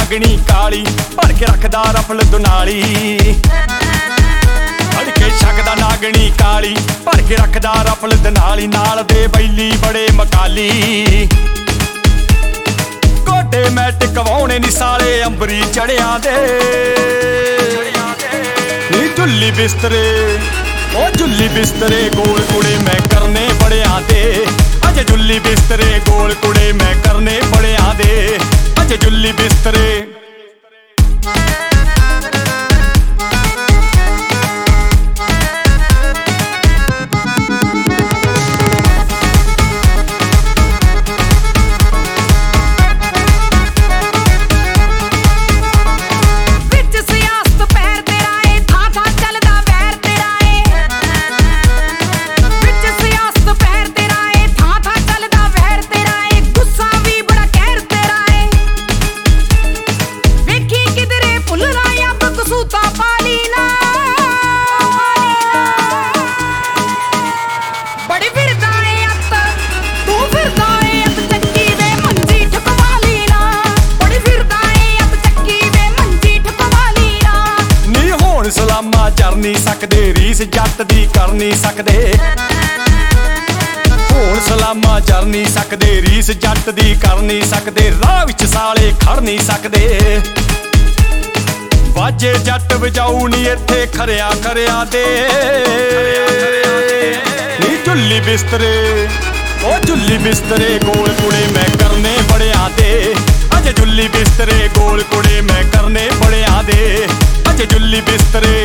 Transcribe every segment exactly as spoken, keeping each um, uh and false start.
ਨਾਗਣੀ ਕਾਲੀ ਭਰ ਕੇ ਰੱਖਦਾ ਰਫਲ ਦੁਨਾਲੀ ਫੜ ਕੇ ਛਕਦਾ ਨਾਗਣੀ ਕਾਲੀ ਭਰ ਕੇ ਰੱਖਦਾ ਰਫਲ ਦੁਨਾਲੀ ਨਾਲ ਦੇ ਬੈਲੀ ਬੜੇ ਮਕਾਲੀ ਗੋਡੇ ਮੈਂ ਟਿਕਵਾਉਣੇ ਨੀ ਸਾਲੇ ਅੰਬਰੀ ਚੜਿਆਂ ਦੇ ਨੀ ਝੁੱਲੀ ਬਿਸਤਰੇ ਉਹ ਝੁੱਲੀ ਬਿਸਤਰੇ ਗੋਲ ਕੁੜੇ ਮੈਂ ਕਰਨੇ ਬੜਿਆਂ ਦੇ ਅਜੇ ਝੁੱਲੀ ਬਿਸਤਰੇ ਗੋਲ ਕੁੜੇ ਮੈਂ ਕਰਨੇ ਬੜਿਆਂ ਦੇ ਅਜੇ ਝੁੱਲੀ ਬਿਸਤਰੇ ਸਲਾਮਾਂ ਚਰ ਨਹੀਂ ਸਕਦੇ ਰੀਸ ਜੱਟ ਦੀ ਕਰ ਨਹੀਂ ਸਕਦੇ ਹੁਣ ਸਲਾਮਾਂ ਚਰ ਨਹੀਂ ਸਕਦੇ ਰੀਸ ਜੱਟ ਦੀ ਕਰ ਨਹੀਂ ਸਕਦੇ ਰਾਹ ਵਿੱਚ ਸਾਲੇ ਖੜ ਨਹੀਂ ਸਕਦੇ ਵਾਜੇ ਜੱਟ ਵਜਾਊ ਨੀ ਇੱਥੇ ਖਰਿਆ ਖਰਿਆ ਦੇ ਨੀ ਝੁੱਲੀ ਬਿਸਤਰੇ ਉਹ ਝੁੱਲੀ ਬਿਸਤਰੇ ਗੋਲ ਕੁੜੇ ਮੈਂ ਕਰਨੇ ਬੜਿਆਂ ਦੇ ਅਜੇ ਝੁੱਲੀ ਬਿਸਤਰੇ ਗੋਲ ਕੁੜੇ ਮੈਂ ਕਰਨੇ ਬੜਿਆਂ ਦੇ ਅਜੇ ਝੁੱਲੀ ਬਿਸਤਰੇ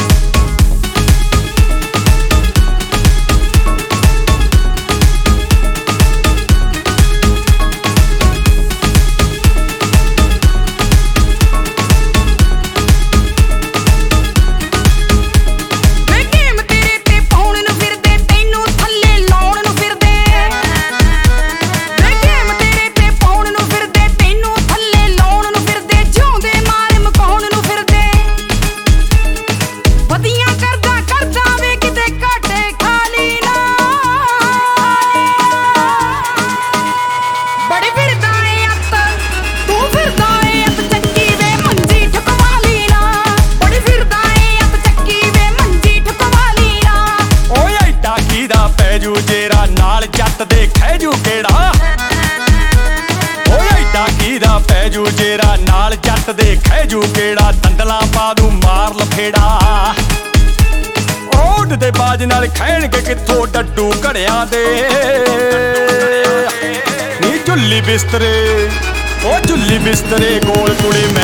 ਪੈਜੂ ਜੇਰਾ ਨਾਲ ਜੱਟ ਦੇ ਖੈਜੂ ਕਿਹੜਾ ਓਏ ਐਡਾ ਕੀਦਾ ਪੈਜੂ ਜੇਰਾ ਨਾਲ ਜੱਟ ਦੇ ਖੈਜੂ ਕਿਹੜਾ ਦੰਦਲਾਂ ਪਾ ਦੂ ਮਾਰ ਲਫੇੜਾ ਓਡ ਦੇ ਬਾਜ ਨਾਲ ਖੈਣਗੇ ਕਿੱਥੋਂ ਡੱਡੂ ਘੜਿਆਂ ਦੇ ਨੀ ਝੁੱਲੀ ਬਿਸਤਰੇ ਉਹ ਝੁੱਲੀ ਬਿਸਤਰੇ ਗੋਲ ਕੁੜੇ